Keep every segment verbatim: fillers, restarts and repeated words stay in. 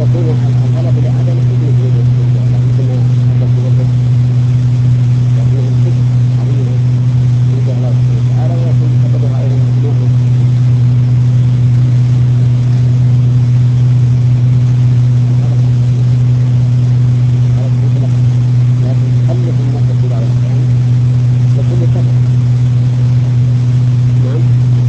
يكون الغلبة لعدم حكمة وجود الله، مثل ما حدث وقت لكنهم حكم عظيمة عند الله سبحانه وتعالى، ويكون سببها أيضا نوع من التحكيم. لكن تخلف النفس في بعض الأحيان يكون لسبب. نعم.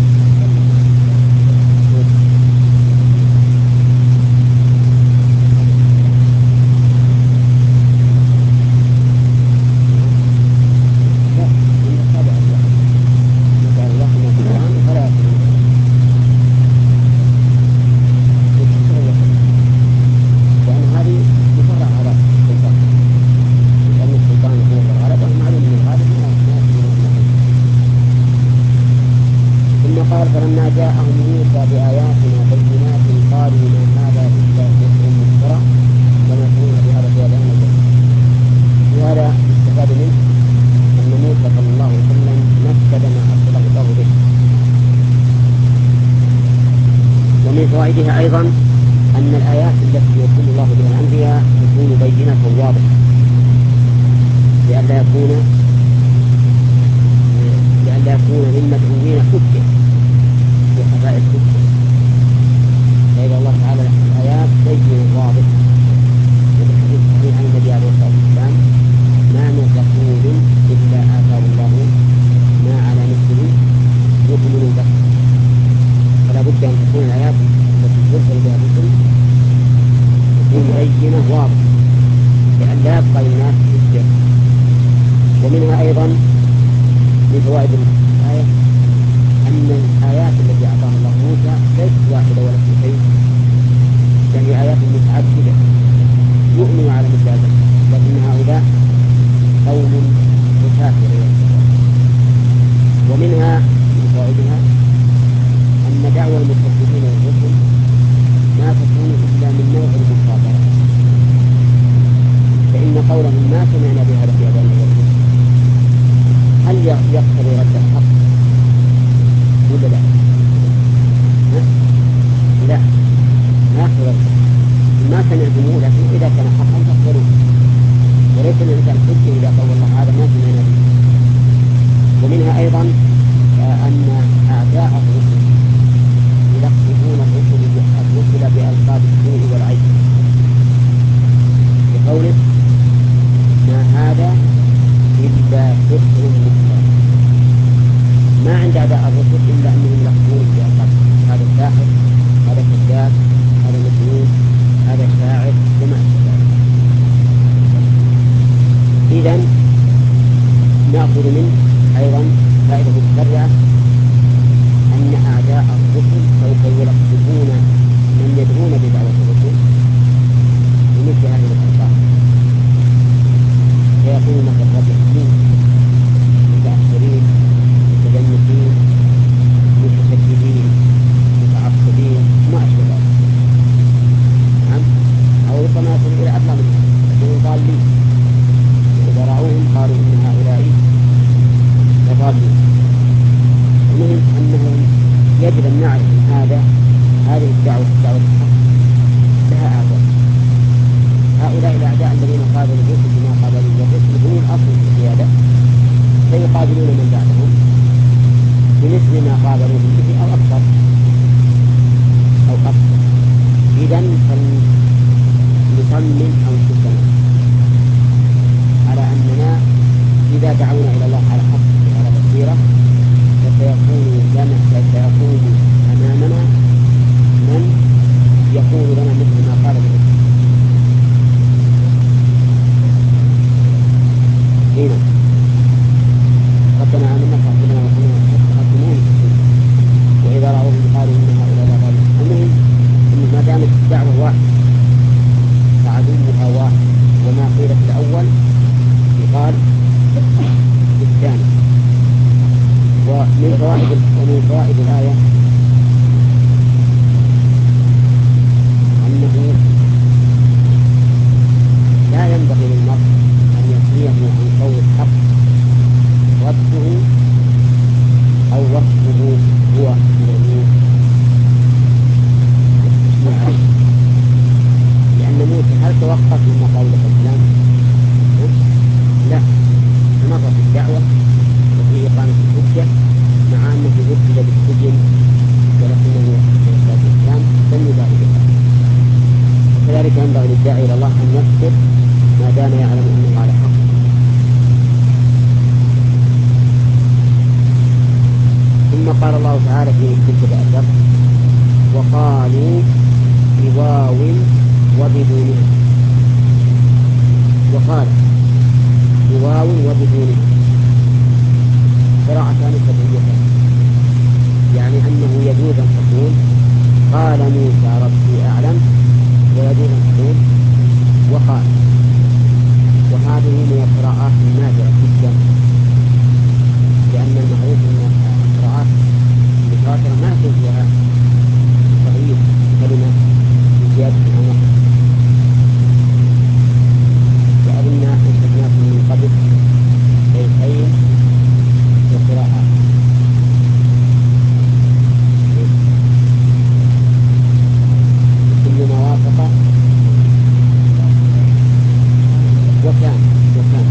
فلما جاءهم موسى بآياتنا بينات قالوا ما هذا إلا سحر مفترى وما كنا بهذا في آبائنا الأولين. وهذا يستفاد منه أن موسى صلى الله عليه وسلم نفذ ما أرسله الله به. ومن فوائدها أيضا أن الآيات التي يرسل الله بها الأنبياء تكون بينة واضحة، لئلا يكون لئلا يكون للمدعوين حجة في خفاء الحجة، فإذا الله تعالى الآيات بين واضح. وبالحديث الصحيح عن النبي عليه الصلاة والسلام ما من رسول إلا آتاه الله ما على مثله يؤمن به. فلا بد أن تكون الآيات التي ترسل بها الرسل تكون بينة واضحة لئلا يبقى للناس حجة. ومنها أيضا من فوائد الآية أن الآيات التي أعطاها الله موسى ليست واحدة ولا اثنتين، بل هي آيات متعددة يؤمن على مثل هذا، لكن هؤلاء قوم قساة والعياذ بالله. ومنها من فوائدها أن دعوى المكذبين للرسل ما تكون إلا من نوع المخاطرة، فإن قولهم ما سمعنا بهذا في آبائنا الأولين هل يقتضي رد الحق ولا لا؟ لا، ما يقتضي رد الحق. ما سمعتموه، لكن إذا كان حقا فاقبلوه، وليس الإنسان حجة إذا قال والله هذا ما سمعنا به. ومنها أيضا أن أعداء الرسل يلقبون الرسل الرسل بألقاب السوء والعيب، بقوله ما هذا إلا سحر مفترى. ما عند أعداء الرسل إلا أنهم يلقبون بألقاب، هذا ساحر، هذا كذاب، هذا مجنون، هذا شاعر، وما أشبه ذلك. إذن نأخذ منه أيضا فائدة متفرعة أن أعداء الرسل سوف يلقبون من يدعون بدعوة الرسل بمثل هذه الألقاب، فيقولون كالرجعيين، متأخرين، متجنسين، متشددين، متعصبين، ما أشبه ذلك. نعم. أو ربما يصل إلى أدنى من هذا، يكونوا ضالين، وإذا رأوهم قالوا إن هؤلاء لضالين. ومنهم أنه يجب أن نعرف أن هذا هذه الدعوة الدعوة الحق لها أعداء. هؤلاء الأعداء الذين قابلوا الرسل بما قابلوا الرسل هم الأصل في القيادة، فيقابلون من بعدهم بمثل ما قابلوا به أو أكثر أو أكثر. إذن فلنصمم أنفسنا على أننا إذا دعونا إلى الله على حق وعلى بصيرة فسيكون لنا سيكون أمامنا من يقول لنا مثل ما قال الرسل. هنا ربنا آمنا فاغفر لنا وارحمنا وإذا رأوهم قالوا إن هؤلاء لضالون. المهم إن ما دامت الدعوة واحدة فعدوها واحد، وما قيل في الأول يقال في الثاني. ومن فوائد ومن فوائد الآية أنه لا ينبغي للمرء أن يصريه عن قول الحق رده أو وصفه هو بالعلوم والتشميع عليه، توقف لما قالوا له الإسلام؟ لا، مر في الدعوة وفي إقامة الحجة، مع أنه أرسل بالسجن ولكنه عليه الصلاة والسلام لم يبالي بها. وكذلك ينبغي للداعي إلى الله أن يصبر ما دام يعلم أنه على حق. ثم قال الله تعالى في مبتدأ الدرس: وقالوا بواو وبدونها. وقال بواو وبدونها قراءتان سبعيتان، يعني أنه يجوز أن تقول قال موسى ربي أعلم، ويجوز أن تقول وقال. وهذه من القراءات النادرة جدا، لأن المعروف أن القراءات المتواترة ما يكون فيها تغيير كلمة بزيادة أو نقص. وأظن أنشدناكم من قبل بيتين وقراءات. كل ما وافق وكان وكان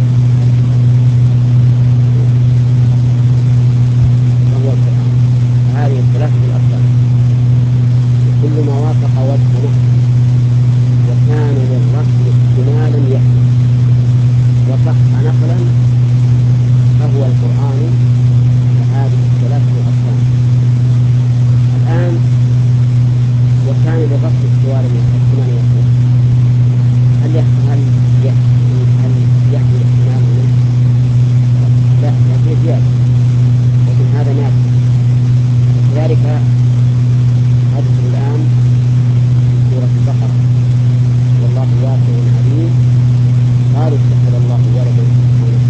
وهو القرآن. هذه الثلاثة الأركان: كل ما وافق وجه نحو، وكان للرسل احتمالا يأتي، وصح نقلا، فهو القرآن. فهذه الثلاثة الأركان. الآن وكان للرسل احتمالا يأتي، هل هل هل يحمل احتمال منه؟ لا، لكن زيادة، لكن هذا نافع. وكذلك أذكر الآن في سورة البقرة: والله واسع عليم، قالوا اتخذ الله ولدا سبحانه.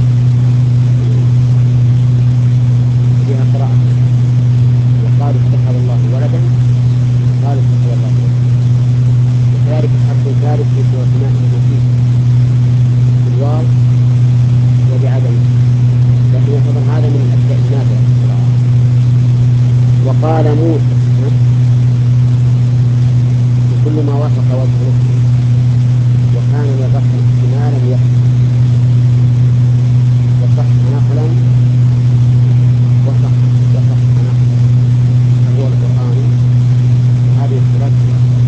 فيها قراءة: وقالوا اتخذ الله ولدا، قالوا اتخذ الله ولدا. وكذلك الحرف الثالث في سورة مائدة المسيح بالواو وبعدم، لكن يعتبر هذا من الأشياء النافعة في القراءة. وقال موسى كل ما وافق وجه نفسه، وكان للرسل احتمالا يحصل، وصح نقلا، وصح وصح نقلا، فهو القرآن. وهذه الثلاثة الأركان.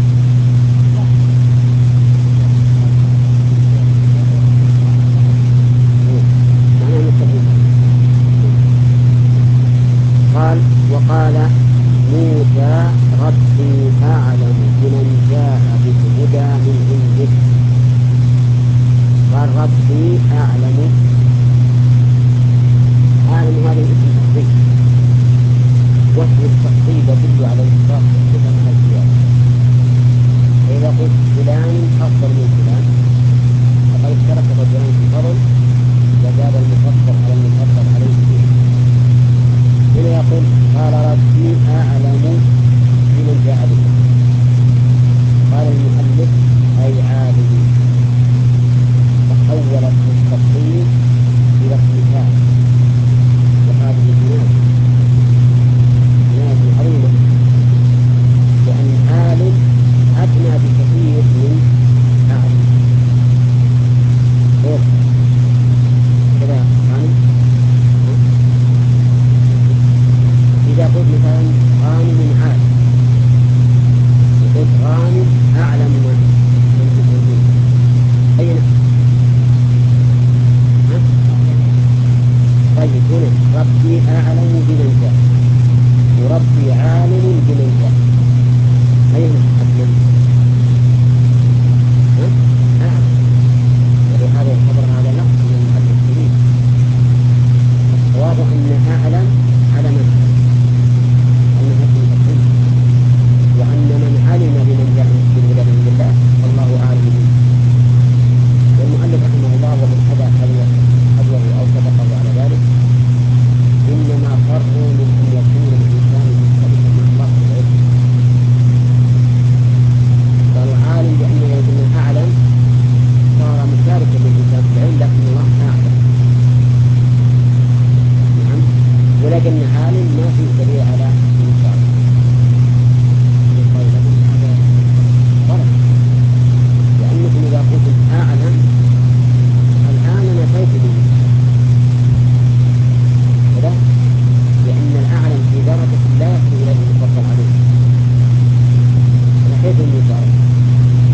معناه مستقيم. قال وقال موسى ربي أعلم بمن جاء بالهدى من عنده. قال ربي أعلم. أعلم هذا الاسم تفضيل، واسم التفضيل يدل على الإشراف والصفة مع الزيادة. فإذا قلت فلان أفضل من فلان فقد اشترك الرجلان في الفضل، وزاد المفضل على المفضل عليه فيه. هنا يقول قال ربي أعلم بمن جاء به. قال المؤلف أي عالم، فحول اسم التفضيل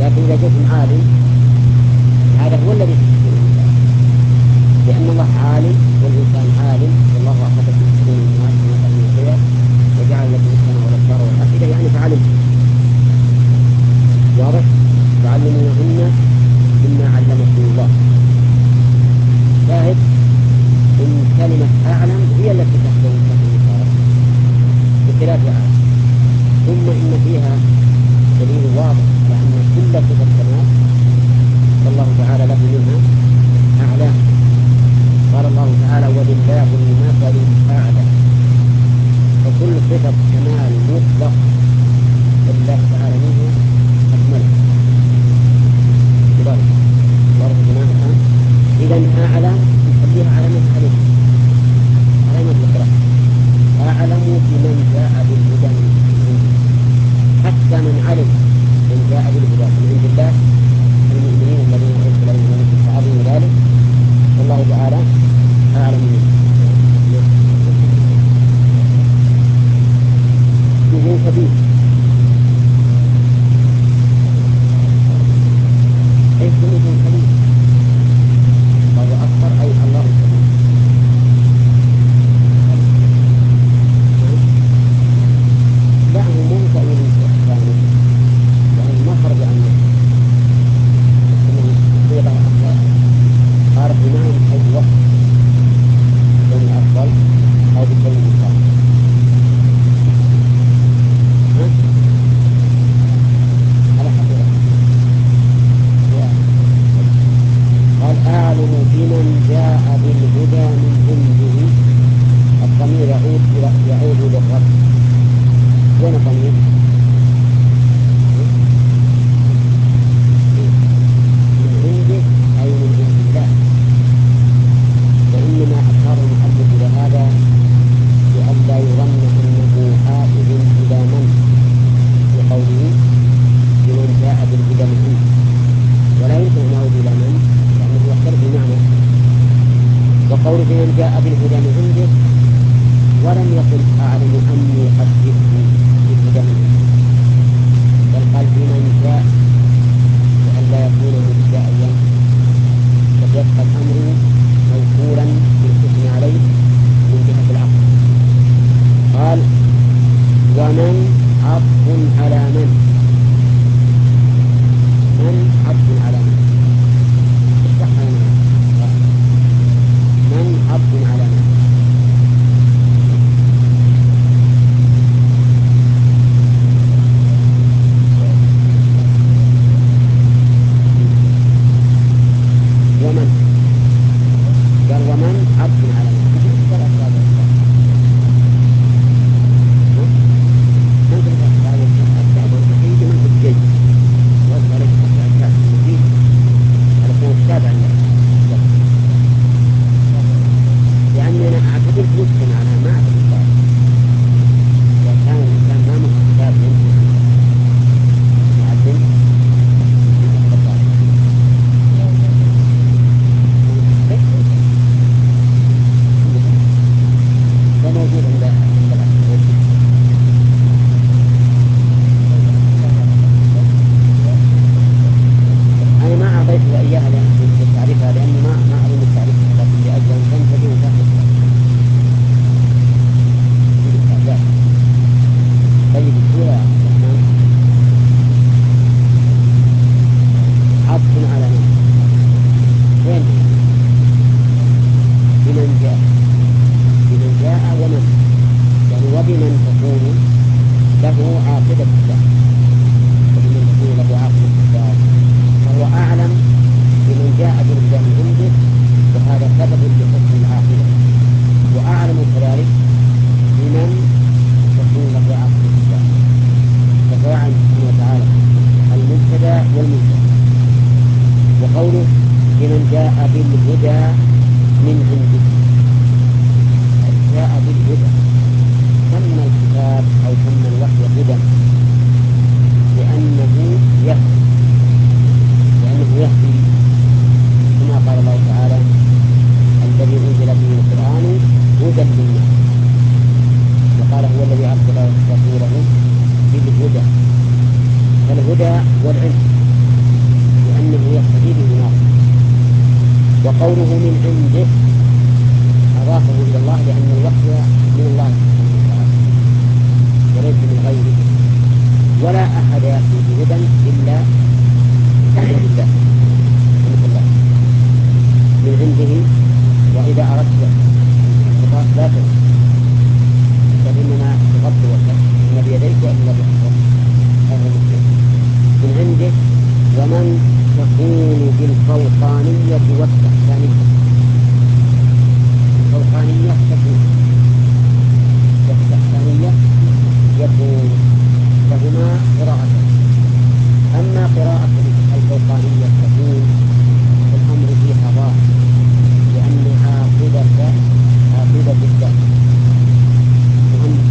لكن إذا جئتم عالم هذا هو الذي تشركون الإنسان، لأن الله عالم والإنسان عالم، والله أخرجكم من بطون أمهاتكم وما تعلمون شيئا وجعل لكم السمع والأبصار والأفئدة، يعني تعلمكم. واضح؟ تعلمونهن مما علمكم الله. شاهد إن كلمة أعلم هي التي تحتوي كلمة النصارى بخلاف عالم. ثم إن فيها دليل واضح على أن كل صفة كمال فالله تعالى له منها أعلى. قال الله تعالى ولله المثل الأعلى، فكل صفة كمال مطلق لله تعالى منه أكمل بذلك. واضح جماعة الآن؟ إذن أعلم نخليها علامة عليه، علامة الإكرام. أعلم بمن جاء بالهدى من عنده، حتى من علم من جاء بالهدى من عند الله المؤمنين الذين أرسل إليهم رسل فعظم ذلك، والله تعالى أعلم منه. به كبير أي سمه كبير، الله أكبر أي الله كبير. لا هو مو تأويل ثاني، يعني ما خرج عنه الصيغة أفضل، صارت بمعنى أو بوقت كونه أفضل أو بكونه ثاني. على حقيقة قال أعلم بمن جاء بالهدى من عنده، الضمير يعود يعود للرب. وين الضمير؟ من عنده أي من عند الله، وإنما أشار المؤلف إلى هذا لئلا يظن أنه عائد إلى من بقوله بمن جاء بالهدى من عنده، ولا يمكن أن يعود إلى من لأنه يختلف المعنى. وقوله بمن جاء بالهدى من عنده ولم يقل أعلم أني قد جئت بالهدى من عنده، بل قال بمن جاء لئلا يكون مبتدئيا، فيبقى الأمر موصولا بالحكم عليه من جهة العقل. قال ومن عطف على من، من عطف على من اشرح لنا من عطف على من. ومن قال ومن عطف على من قال أفراد الأفراد من تبقى على الأكتاب والتحييد من تبقي وأصبح عليك الأكتاب المزيد على كون التابع له، لأني أنا أعتبر نسخ معناها ما أعتبر صار. إذا كان الإنسان ما معه كتاب يمكن أن يعلم يعتبر صار. ده موجود عند عند الأحسن. أنا ما أعطيته إياها للتعريفها لأني ما ما أظن التعريفها، لكن لأجل أن تنتبه وتأخذ الاستعداد. طيب السورة يا الرحمن عطف على من؟ وين بمن جاء؟ بمن جاء ومن يعني وبمن تكون له عاقبة الدار، وبمن تكون له عاقبة الدار، فهو أعلم بمن جاء بالهدى من عنده، وهذا سبب لحسن العاقبة، وأعلم كذلك بمن تكون له عاقبة الدار. فسواء سبحانه وتعالى المبتدأ والمنتهى. وقوله بمن جاء بالهدى من عنده، جاء بالهدى سمى الكتاب أو سمى الوحي هدى لأنه يهدي، لأنه يهدي كما قال الله تعالى الذي أنزل به القرآن هدى للناس، وقال هو الذي أرسل رسوله بالهدى. فالهدى والعلم لأنه يقتضي به ناقص. وقوله من عنده أضافه إلى الله لأن الوحي من الله سبحانه وتعالى وليس من غيره، ولا أحد يأتي بهدى إلا بإذن الله سبحانه الله من عنده. وإذا أردت الإضافة لا تغض بل إنما تغض وجهك إما بيديك وإلا بأخرى هذا المسلم من عنده. ومن تكون بالفوقانية والتحتانية، الفوقانية تكون والتحتانية يكون، فهما قراءتان. أما قراءة الفوقانية تكون الأمر فيها ظاهر لأن عاقبة عاقبة الدار مؤنث،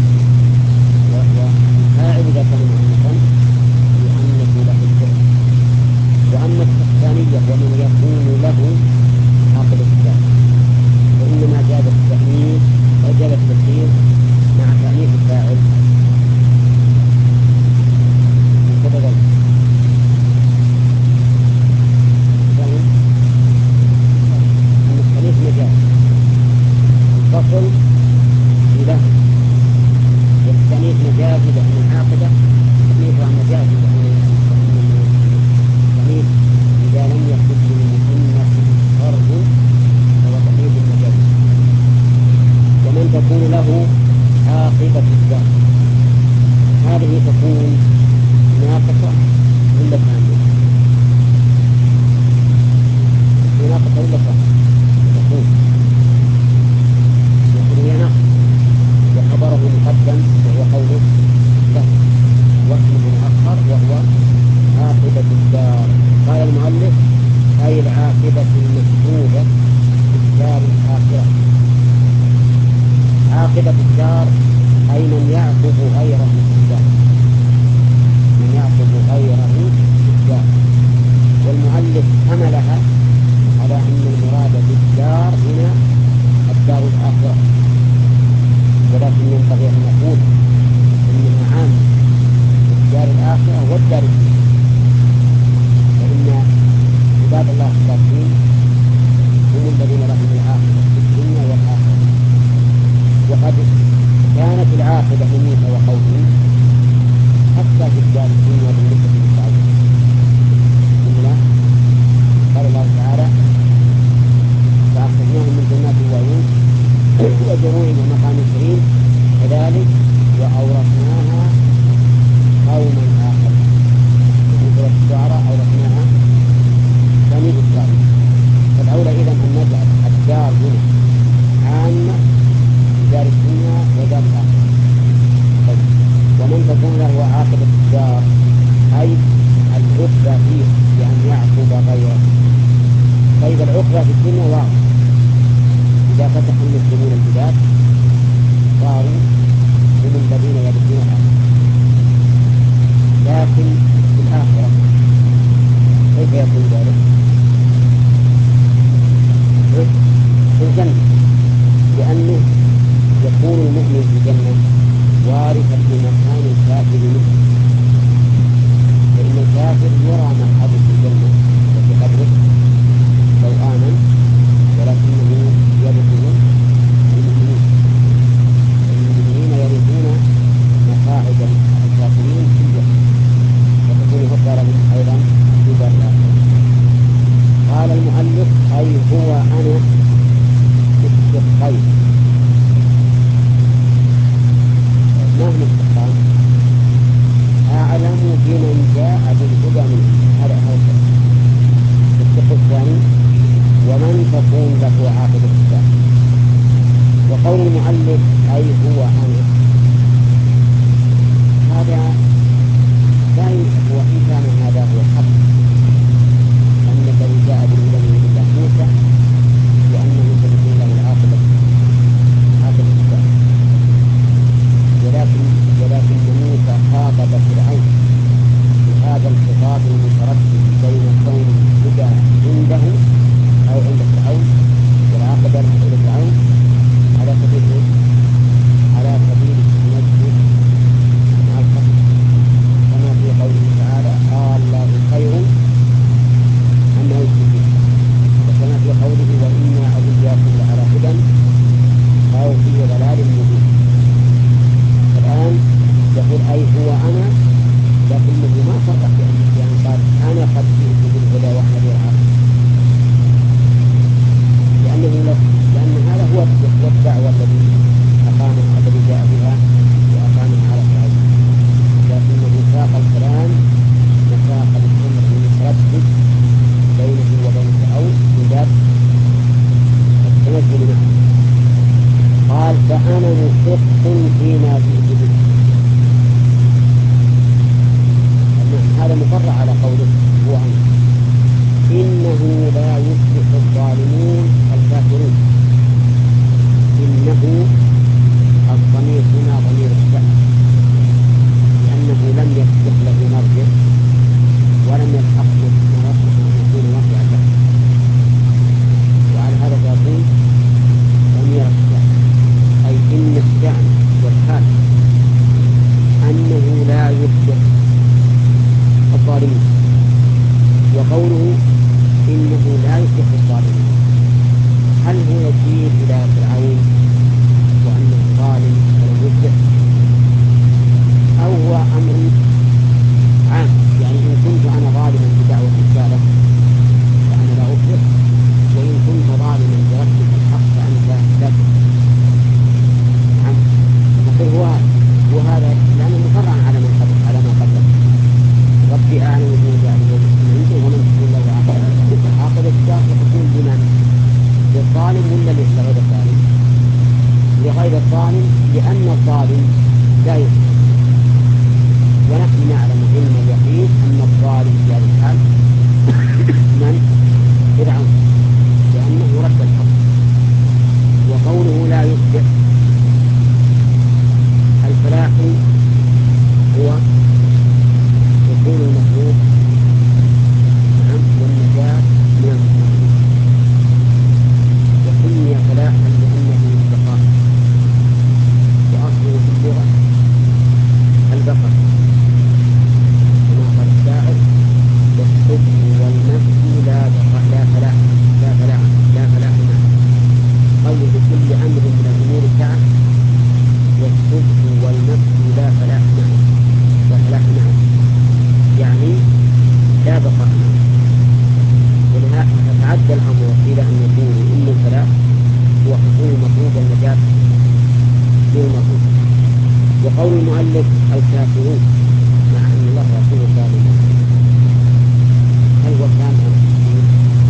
وفاعل إذا كان مؤنثا يؤنث له الفعل. وأما التحتانية ومن يكون له عاقبة الدار فإنما جاز التأنيث أو جاز التسهيل مع تأنيث الفاعل بسبب أن التأنيث مجاز الفصل له، والتأنيث مجاز لأن العاقبة تأنيثها مجاز لأن التأنيث إذا لم يكن للمؤنث فرد فهو تأنيث مجاز. ومن تكون له عاقبة الدار هذه تكون ناقصة ولا كاملة؟ ناقصة ولا كاملة؟ تكون يقول هي ناقصة وخبره مقدم وهو قوله له واسمه مؤخر وهو عاقبة الدار. قال المؤلف أي العاقبة المشهودة في الدار الآخرة. عاقبة الدار أي من يعقب غيره في الدار، من يعقب غيره في الدار. والمؤلف حملها على أن المراد بالدار هنا الدار الآخرة، ولكن ينبغي أن نقول إنها عامة الدار الآخرة والدار الدنيا، فإن عباد الله الصالحين هم الذين لهم العاقبة في الدنيا والآخرة. وقد كانت العاقبة من موسى وقومه حتى في الدار الدنيا بالنسبة للفرعون. إننا قال الله تعالى فأخرجناهم من جنات وعيون وزروع ومقام كريم كذلك وأورثناها قوما آخر. في سورة الشعراء أورثناها بني إسرائيل. فالأولى إذن أن نجعل الدار هنا عامة دار الدنيا ودار الآخرة. طيب. ومن تكون له عاقبة الدار أي العقبة فيه بأن يعقب غيره. طيب العقبة في الدنيا واضح، إذا فتح المسلمون البلاد صاروا هم الذين يرثون الأرض. لكن في الآخرة كيف يكون ذلك؟ في الجنة، لأنه يكون المؤمن في الجنة وارثا لمكان الكافر منه، فإن الكافر يرى مقعده في الجنة وفي قبره لو آمن، ولكنه يرث المؤمنين، المؤمنين يرثون مقاعد الكافرين في الجنة وتكون عقبى لهم أيضا في دار الآخرة. قال المؤلف أي هو أنا الشقين. ما هم الشقان؟ أعلم بمن جاء بالهدى منه، هذا هو الشق الثاني ومن تكون له عاقبة الدار. وقول المؤلف أي هو أنا هذا لا وإن كان هذا هو الحق أن الذي جاء بالهدى من عند الله موسى لأنه ستكون له العاقبة عاقبة الدار، ولكن ولكن موسى خاطب فرعون بهذا الخطاب المتردد بين كون الهدى عنده أو عند فرعون والعاقبة عند فرعون على سبيل على فأنا محق فيما جئت به. هذا مقرر على قوله هو أمر إنه لا يفلح الظالمون الكافرون. إنه الضمير هنا ضمير الشأن، لأنه لم يصلح له مرجع ولم يلحق ما يصلح أن يكون مرجعا له، وعلى هذا فيكون ضمير الشأن، أي إن الشأن والحال أنه لا يفلح الظالمين. وقوله إنه لا يفلح الظالمين، هل هو يشير إلى فرعون وأنه ظالم ولم يفلح، أو هو أمر عام؟ يعني إن كنت أنا ظالما بدعوة الرسالة فأنا لا أفلح، وإن كنت ظالما برد الحق فأنت لا تفلح. نعم، نقول هو وهذا لأنه مفرع على من قبل على من قبله. ربي أعلم بمن يعلمون من عنده ومن تكون له عاقبة. عاقبة الدار تكون لمن؟ للظالم ولا لغير الظالم؟ لغير الظالم، لأن الظالم لا يفلح، ونحن نعلم علم اليقين أن الظالم في هذا الحال من؟ فرعون، لأنه رد الحق. وقوله لا يفلح، الفلاح هو دخول المطلوب نعم والنجاة من المطلوب، وسمي فلاحا لأنه البقاء، وأصله في اللغة البقاء، كما قال الشاعر والصبح والمسجد لا بقاء لا فلاح لا فلاح لا فلاح معه. قوله بكل أمر من الأمور سعة، والصبح والمسجد لا فلاح معه لا فلاح معه يعني لا بقاء معه. ولهذا تعدى الأمر إلى أن يقولوا إن الفلاح هو حصول المطلوب والنجاة من المطلوب. وقول المؤلف الكافرون، مع أن الله يقول الظالمون، هل هو كان عن التكفير؟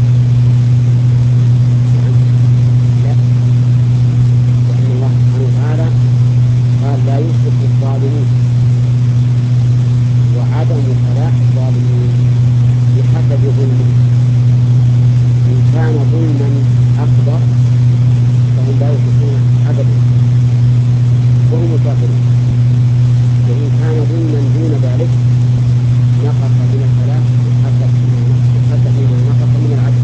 نعم، لا، لأن الله سبحانه وتعالى قال لا يفلح الظالمون، وعدم فلاح الظالمين بحسب ظلمه. إن كان ظلما أكبر فهم لا يفلحون أبدا وهم كافرون، وإن كان ظلما دون ذلك نقص من الفلاح بحسب ما نقص من العدل.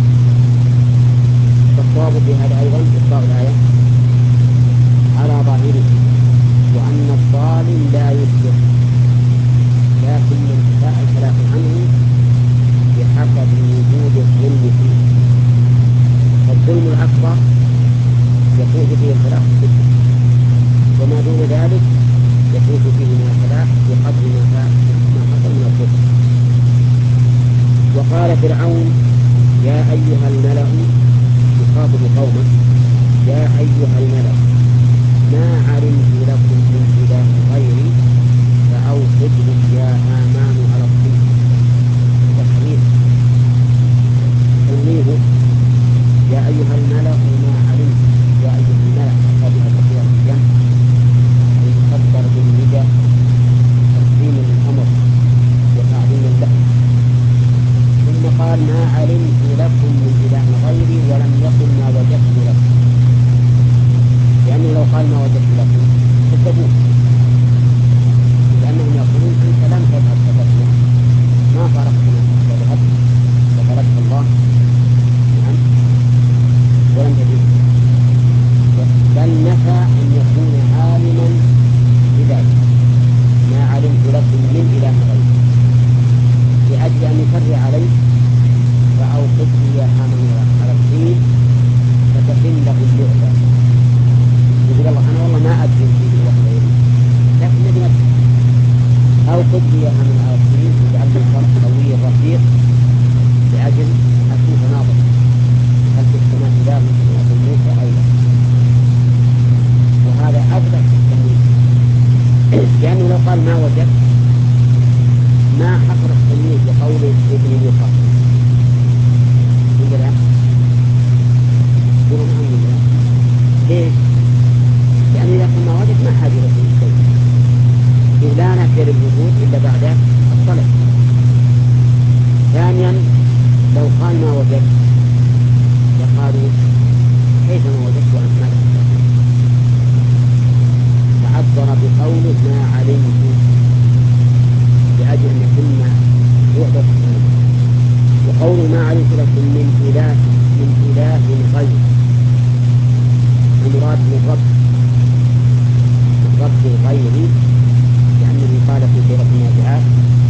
فالصواب في هذا أيضا إطلاق الآية على ظاهره، وأن الظالم لا يفلح، لكن انتفاء الفلاح عنه بحسب وجود الظلم فيه. فالظلم الأكبر يفوت فيه الفلاح بالكفر، وما دون ذلك يفوت فيه من الفلاح بقدر ما حصل من الكفر. وقال فرعون يا أيها الملأ، يخاطب قومه يا أيها الملأ ما علمت لكم من إله غيري فأوقد لي يا هامان على الطين. تحريف تنويه يا أيها الملأ ما علمت، يا أيها الملأ هذه الأخيرة الجمع المقدر بالندى تقديما للأمر وتعظيما له. ثم قال ما علمت لكم من إله غيري ولم يقل ما وجدت لكم، لأنه لو قال ما وجدت لكم كذبوه، لأنهم يقولون أنت لم تذهب فتتنا، ما فارقتنا حتى ذهبت فطلبت الله نعم ولم تجد، بل نفى أن يكون عالما بذلك ما علمت لكم من إله غيري، لأجل أن يكرر عليه فأوقد لي يا هامان على الطين فتحل له اللعبة. يقول الله أنا والله ما أدري في إله غيري لكن نبي نفسه، أوقد لي يا هامان على الطين واجعل لي صرح طويل رفع لو قال ما وجدت فقالوا كيف ما وجدت وأنت ما لك تقول؟ فعبر بقوله ما علمت لأجل أن يتم بعد التقليد. وقوله ما علمت لكم من إله من إله غير المراد من رب رب الغير، لأنه قال في سورة النازعات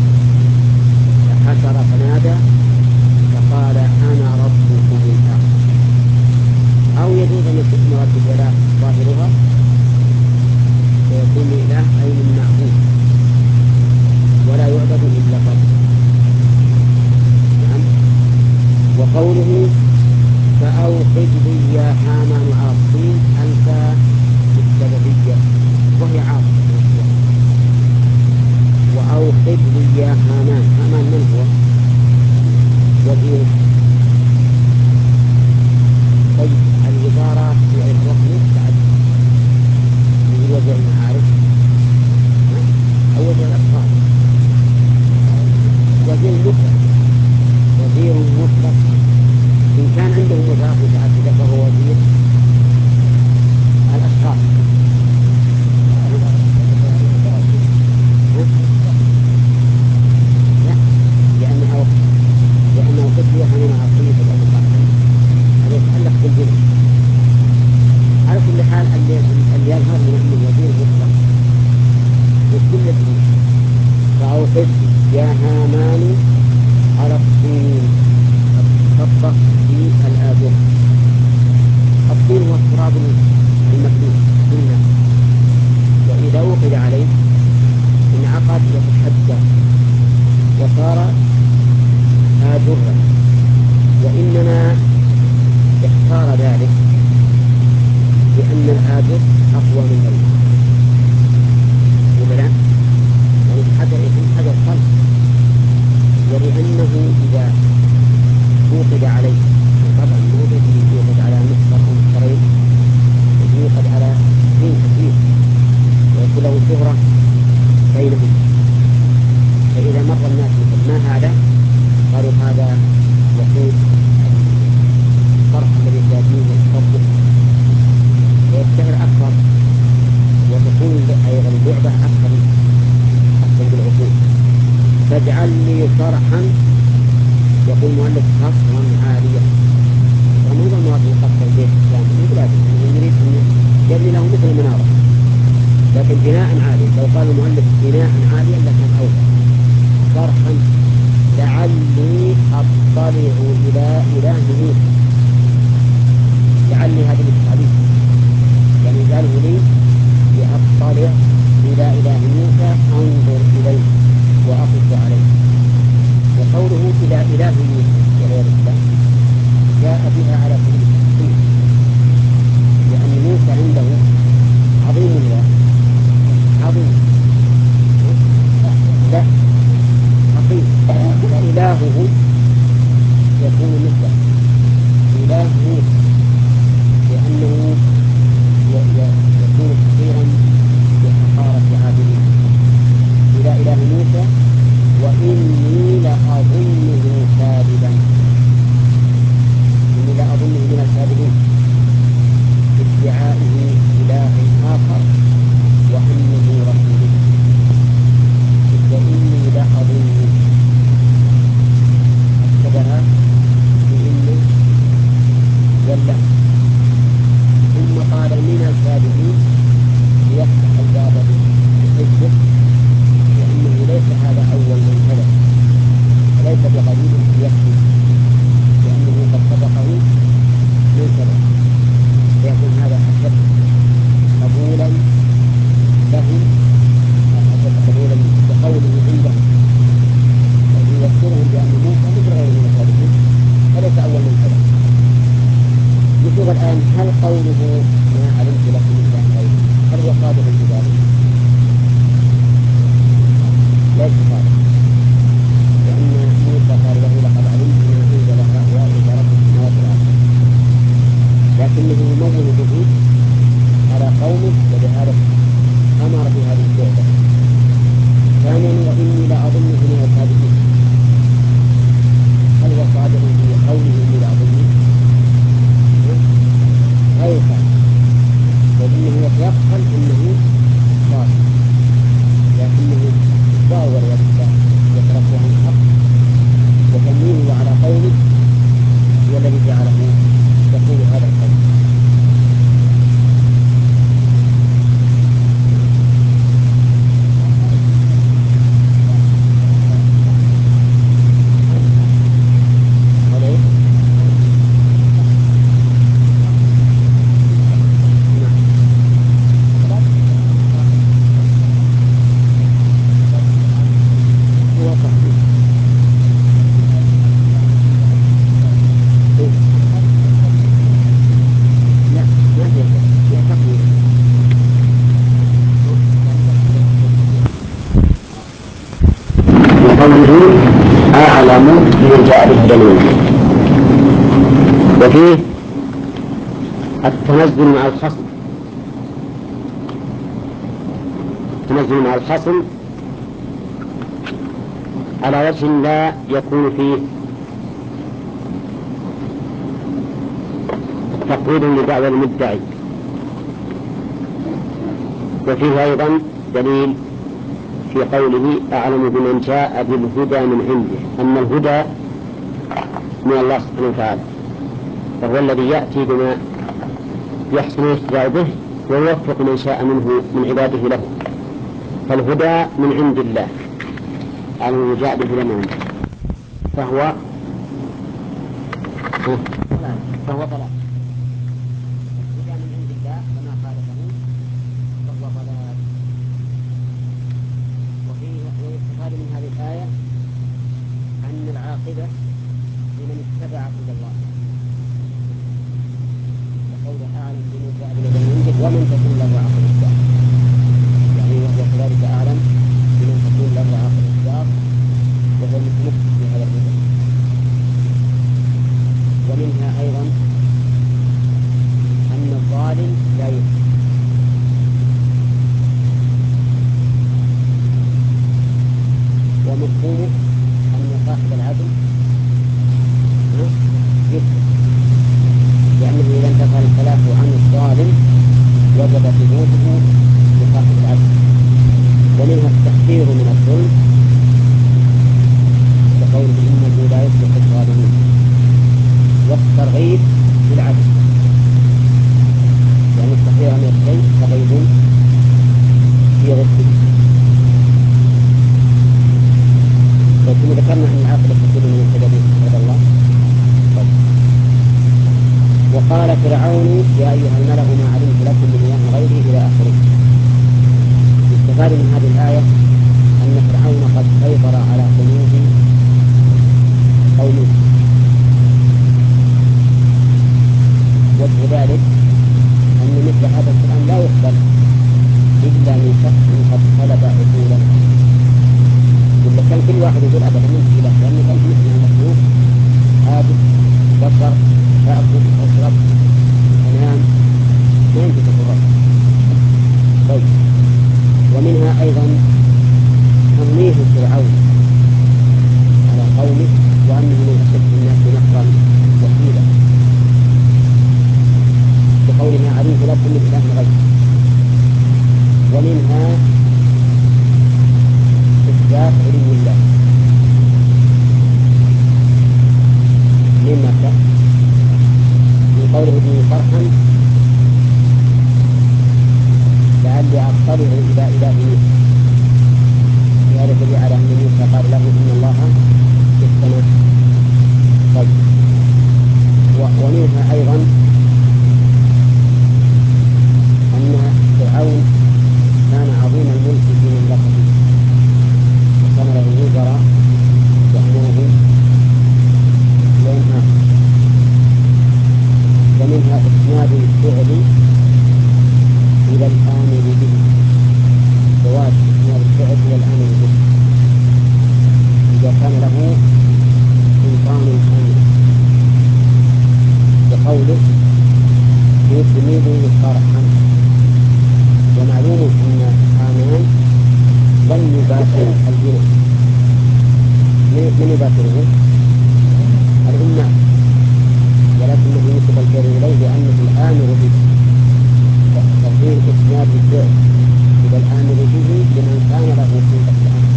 فحشر فنادى فقال أنا ربكم الأعلى. أو يجوز أن يكون مراد بالإله ظاهرها ويكون إله أي من معبود ولا يعبد إلا الرب. نعم. وقوله فأوقد لي يا هامان عاصين ألف بالسببية وهي عاصفة. وأوقد لي يا هامان، هامان من هو؟ وزير. طيب الوزارات في علم الرسم متعددة، من وزير المعارف أو وزير الأطفال، وزير مطلق وزير مطلق إن كان عنده وزارات متعددة فهو وزير الأشخاص. لا، لأنها لأنه قد يحمل عصية الأمر هذا يتعلق بالجنة. على كل حال اللي يظهر من أنه وزير مطلق وكل الدين. فأوقد يا هامان على الطين تطبق في الآجر. الطين هو التراب المبلول بالماء، وإذا وقد عليه انعقد يتحجر وصار آجرا. وإنما اختار ذلك لأن الآجر أقوى من غيره، ولا لا؟ يعني الحجر اسم حجر خلق، ولأنه إذا وقد عليه طبعا مو بيجي يوقد على مصدر أو مصدرين، يجي يوقد على اثنين كثير ويكون له شهرة بينهم. فإذا مر الناس مثل ما هذا قالوا هذا وقود الصرح الذي سيأتيه يتصرف ويشتهر أكثر، وتكون أيضا اللعبة أكثر أكثر بالعقول. فاجعل لي صرحا، يقول مؤلف قصرا عاليا. ومو المراد قصر البيت كامل بلاد، يعني يريد أن يبني له مثل المنارة لكن بناء عاليا. لو قال المؤلف بناء عاليا لكان أوفى. صرحا لعلي أطلع إلى إله موسى. لعلي هذه التعليم يعني قاله لي لأطلع إلى إله موسى أنظر إليه وأقف عليه. وقوله إلى إله موسى وغير الله جاء بها على سبيل التحقيق، لأن موسى عنده عظيم الله عظيم لا حقيق، فإلهه يكون مثله إله موسى لأنه يكون حقيرا بحقارة عابدين. إلى إله موسى وإني لأظنه كاذبا، إني لأظنه من الكاذبين بادعائه إله آخر وأنه رسوله. وإني لأظنه أكدها بإن ولا. ثم قال من الكاذبين ليفتح الباب بحجه، لأنه ليس هذا أول من كذب وليس بقليل أن يكذب، لأنه قد سبقه من كذب، فيكون هذا أشد قبولا لهم أشد قبولا بقوله عندهم، الذي يذكرهم بأن موسى مثل غير من الكاذبين فليس أول من كذب. نشوف الآن هل قوله ما علمت لكم من إله غيره هل هو صادق في ذلك؟ ليس صادق، لأن موسى قال له لقد علمت ما أنزل هؤلاء إلى رب السماوات والأرض، لكنه يمول به على قومه ولهذا أمر بهذه البعثة. ثانيا وإني لأظنه من الكاذبين، هل هو صادق في قوله أعلم بمن جاء بالهدى من عنده. وفيه التنزل مع الخصم، التنزل مع الخصم على وجه لا يكون فيه تقويض لدعوى المدعي. وفيه أيضا دليل في قوله أعلم بمن جاء بالهدى من عنده، أن الهدى من الله سبحانه وتعالى، فهو الذي يأتي بما يحسن الاهتداء به ويوفق من شاء منه من عباده له، فالهدى من عند الله، أعلم بمن جاء بالهدى من عنده، فهو فهو ضلال. الهدى من عند الله وما خالفه فهو ضلال. ويستفاد من هذه الآية أن العاقبة لمن اتبع هدى الله، وقول أعلم بمن جاء بالهدى من عنده ومن تكون له عاقبة الدار، يعني وهو كذلك أعلم بمن تكون له عاقبة الدار وهو المتمسك بهذا الهدى. ومنها أيضا أن الظالم لا يفتن، ومفهومه أن صاحب العدل يفتن، لأنه إذا انتقل الخلاف عن الظالم وجب ثبوته لصاحب العدل. ومنها التحذير من الظلم بقوله إنه لا يفلح الظالمين، والترغيب بالعدل، يعني التحذير من الشيء ترغيب في ضده. لكن ذكرنا أن العاقبة تكون من سبب هدى الله. وقال فرعون يا أيها الملأ ما علمت لكم من إله غيري إلى آخره. يستفاد من هذه الآية أن فرعون قد سيطر على قلوب قومه، وجه ذلك أن مثل هذا القرآن لا يقبل إلا من شخص قد قلب عقولا. إذا كان كل واحد يقول أبدا من إله، لأنك أنت مثل المخلوق عابد بشر تأكل تشرب تنام ما يمكن تقرر. طيب، ومنها أيضا تنويه فرعون على قومه وأنه من أشد الناس نفرا وحيدا، بقولها علمت لكم من إله غير. ومنها إثبات علم الله من مكة، من قوله به صرحا لعلي أطلع إلى إله موسى، في هذا الذي على أن موسى قال له إن الله في السماء. طيب، ومنها أيضا أن فرعون كان عظيم الملك في مملكته وكان له وزراء يأمرهم وينهاهم. ومنها إسناد الفعل إلى الآمر به، جواز إسناد الفعل إلى الآمر به إذا كان له سلطان الأمر، بقوله يدنيه صرحا. ومعلوم أن هامان لم يباشر البناء، من يباشره الأمة، ولكنه ينسب الفعل إليه لأنه الآمر به، تقدير إسناد الفعل إلى الآمر به لمن كان له سلطة الأمر.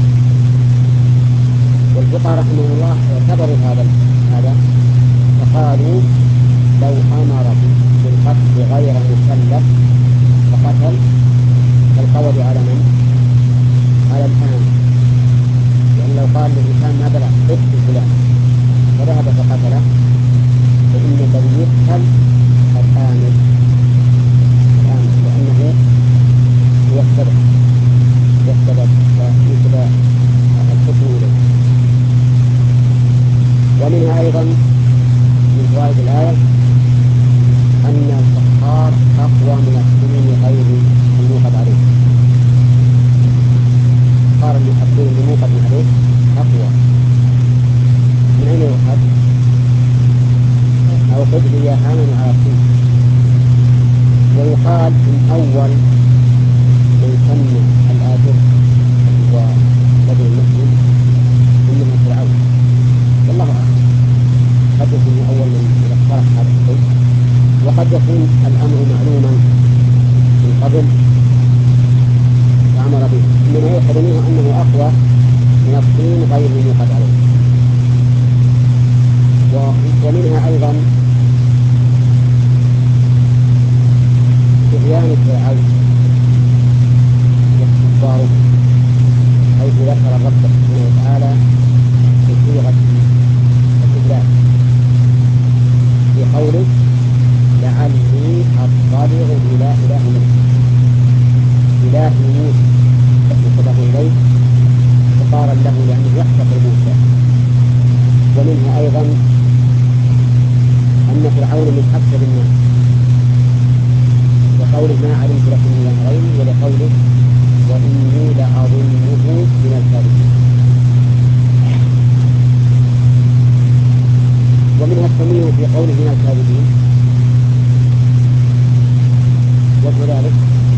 والفقهاء رحمه الله اعتبروا هذا هذا فقالوا لو أمر بالقتل غير مكلف فقتل فالقول على من؟ على الآمر، لأن لو قال للإنسان ما بلغ قتل فلان فذهب فقتله فإن الذي يقتل الآمر الآمر لأنه هو السبب والسبب فيسبب الحكم إليه. ومنها أيضا من فوائد الآية أن الكفار أقوى من السنين غير الموقد عليه. الكفار السنين الموقد عليه أجري هاما على الطين. ويقال إن أول من سمى الآجر هو رجل مسلم إنه فرعون، والله أعلم. قد يكون أول من اقترح هذا الشيء، وقد يكون الأمر معلوما من قبل فأمر به، إنما يؤخذ منه أنه أقوى من الطين غير الموقد عليه. ومنها أيضا طغيان فرعون واستكباره، حيث ذكر الرب سبحانه وتعالى بصيغة الاستدلال في قوله لعلي أطلع إلى إله موسى، إله موسى نسبه إليه افتقارا له لأنه يحتقر موسى. ومنها أيضا أن فرعون من أكثر الناس، وقوله ما علمت لكم من الأمرين، ولقوله وإني لأظنه من الكاذبين. ومنها التمييز في قوله من الكاذبين، وجه ذلك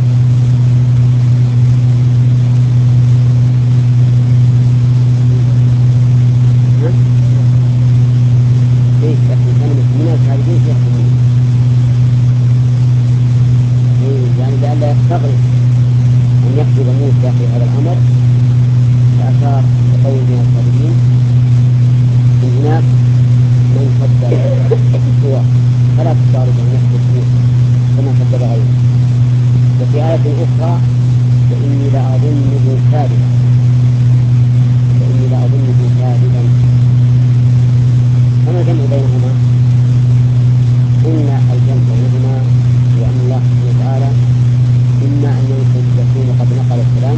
ليس لكن كلمة من الكاذبين فيها تمييز، يعني لئلا يستغرب أن يكذب موسى في هذا الأمر، فأشار بقول من الكاذبين. من هناك من كذب سوى، فلا تستغرب أن يكذب موسى كما كذب غيره. وفي آية أخرى وإني لأظنه كاذبا، وإني لأظنه كاذبا. فما الجمع بينهما؟ قلنا الجمع بينهما لأن الله سبحانه وتعالى إما أن يكون قد نقل الكلام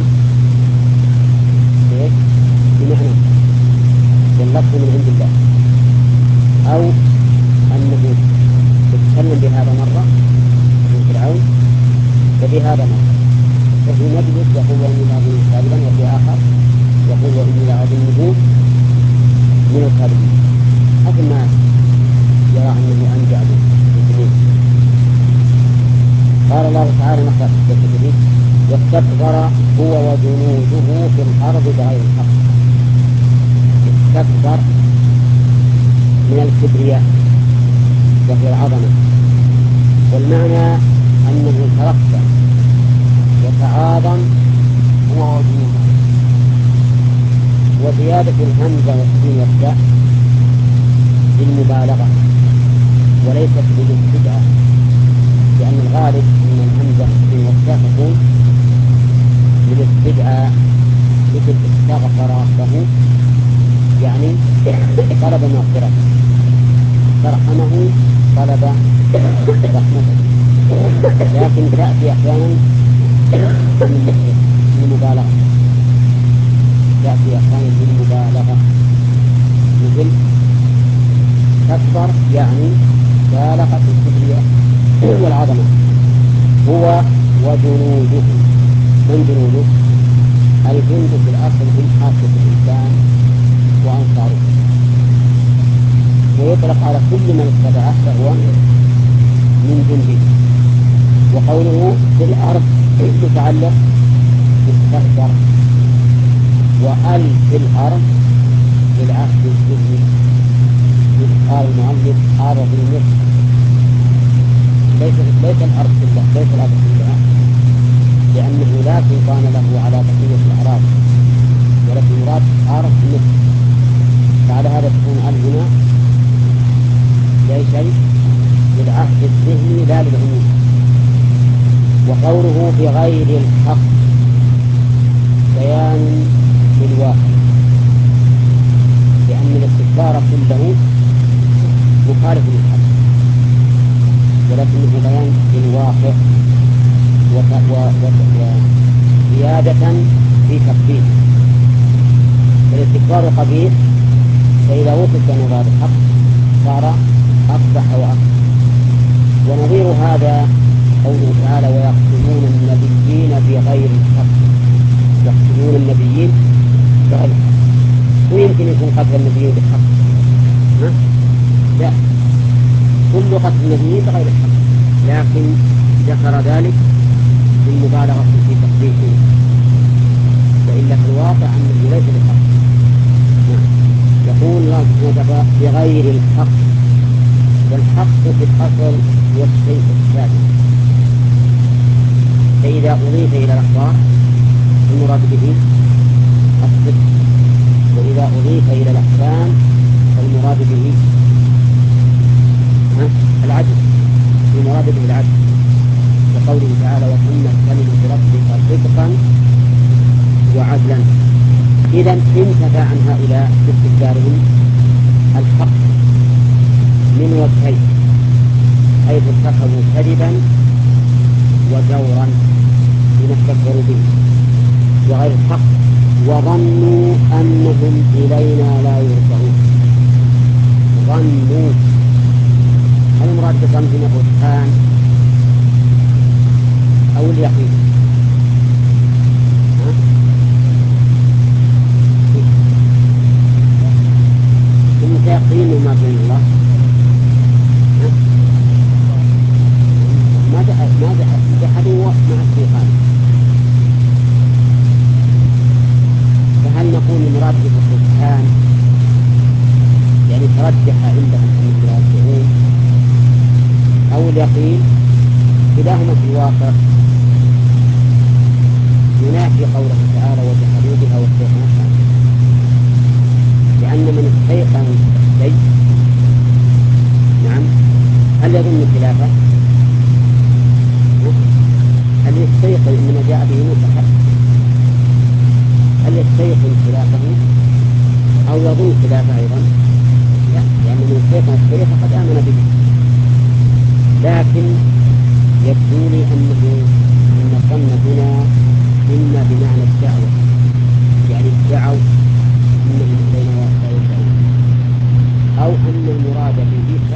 بمعنى واللفظ من عند الله، أو أنه يتكلم بهذا مرة من فرعون وبهذا مرة، وفي مجلس يقول وإني لأظنه كاذبا، وفي آخر يقول وإني لأظنه من الكاذبين، حسب ما يرى أنه أنجع بالجميع. قال الله تعالى نقرأ في الجديد واستكبر هو وجنوده في الأرض بغير الحق. استكبر من الكبرياء وهي العظمة، والمعنى أنه ترفع وتعاظم هو وجنوده. وزيادة الهمزة والسين والتاء للمبالغة وليست للاستدعاء، لأن الغالب أن الهمزة والسين والتاء تكون للاستدعاء، مثل استغفر ربه يعني طلب مغفرة، ترحمه طلب رحمته. لكن تأتي أحيانا للمبالغة، تأتي أحيانا للمبالغة، مثل تكبر يعني بالغة الكبرياء والعظمة. هو وجنوده. من جنوده؟ الجند في الأصل هم حاشية الإنسان وأنصاره، ويطلق على كل من اتبعه فهو من جنده. وقوله في الأرض متعلق بالتكبر، وأل في الأرض للعهد الذهني، قال المؤلف أرض مصر، ليس ليس الأرض كلها، ليس الأرض كلها، لأنه لا سلطان له على بقية الأراضي، ولكن مراد أرض مصر. فعلى هذا تكون أل هنا لأي شيء للعهد الذهني لا للعموم. وقوله بغير الحق بيان للواقع، لأن الاستكبار كله مخالف للحق، ولكنه بيان للواقع وزيادة في تقديم. فالاستكبار قبيح، فإذا وصف مراد الحق صار أقبح وأقبح. ونظير هذا قوله تعالى ويقتلون النبيين بغير الحق. يقتلون النبيين بغير الحق، ويمكن يكون قتل النبيين بالحق؟ لا، كل صدقت النبي بغير الحق، لكن ذكر ذلك بالمبالغة في تقديسه، وإلا في الواقع أنه ليس بالحق. يقول الله سبحانه بغير الحق، والحق في الأصل هو الشيء الثابت، فإذا أضيف إلى الأخبار المراد به الصدق، وإذا أضيف إلى الأحكام فالمراد به العدل، المراد به العدل، وقوله تعالى وتمت كلمة ربك صدقا وعدلا. إذا انتفى عن هؤلاء باستكبارهم الحق من وجهين، حيث اتخذوا كذبا وزورا بما استكبروا به، وغير الحق وظنوا أنهم إلينا لا يرجعون. ظنوا، هل المراد بالظن هنا الرجحان أو اليقين؟ ثم سيقين ما بين الله ما جحدوا مع الشيطان. فهل نقول المراد بالرجحان يعني ترجح عندهم أنهم لا يرجعون، أو اليقين؟ كلاهما في الواقع ينافي قوله تعالى وجحدوا بها واستيقنتها، لأن من استيقن الشيء نعم هل يظن خلافه؟ هل يستيقن إنما جاء به موسى حق؟ هل يستيقن خلافه أو يظن خلافه أيضا؟ لا، لأن من استيقن الشيء فقد آمن به. لكن يبدو لي أنه أن الظن هنا إما بمعنى الدعوة، يعني ادعوا أنهم إلينا لا يرجعون، أو أن المراد به